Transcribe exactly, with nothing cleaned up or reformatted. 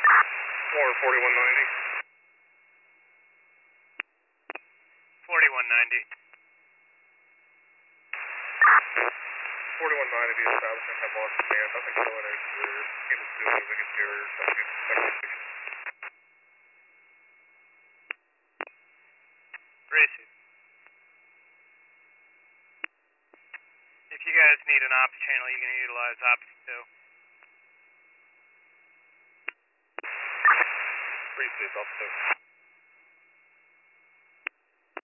Or forty-one ninety. forty-one ninety. forty-one ninety, the establishment have lost command. Nothing going out to the into two moving interior. Second, second. Receive. If you guys need an ops channel, you can utilize ops two. Receive, ops two.